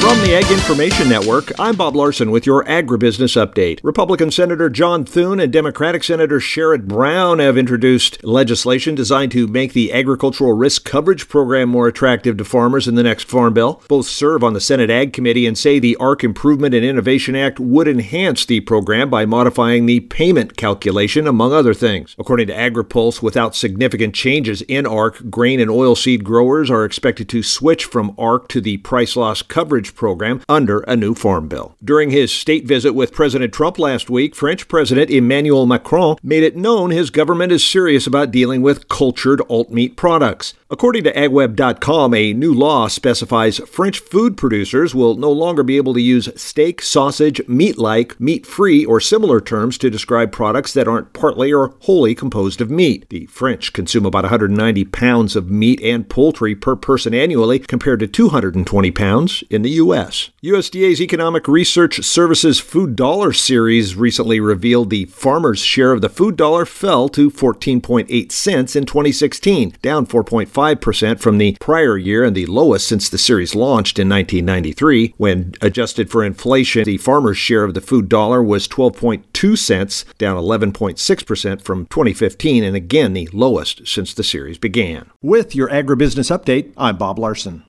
From the Ag Information Network, I'm Bob Larson with your Agribusiness Update. Republican Senator John Thune and Democratic Senator Sherrod Brown have introduced legislation designed to make the Agricultural Risk Coverage Program more attractive to farmers in the next Farm Bill. Both serve on the Senate Ag Committee and say the ARC Improvement and Innovation Act would enhance the program by modifying the payment calculation, among other things. According to AgriPulse, without significant changes in ARC, grain and oilseed growers are expected to switch from ARC to the price loss coverage program under a new farm bill. During his state visit with President Trump last week, French President Emmanuel Macron made it known his government is serious about dealing with cultured alt meat products. According to agweb.com, a new law specifies French food producers will no longer be able to use steak, sausage, meat-like, meat-free, or similar terms to describe products that aren't partly or wholly composed of meat. The French consume about 190 pounds of meat and poultry per person annually, compared to 220 pounds in the U.S. USDA's Economic Research Services Food Dollar Series recently revealed the farmer's share of the food dollar fell to 14.8 cents in 2016, down 4.5% from the prior year and the lowest since the series launched in 1993. When adjusted for inflation, the farmer's share of the food dollar was 12.2 cents, down 11.6% from 2015, and again the lowest since the series began. With your Agribusiness Update, I'm Bob Larson.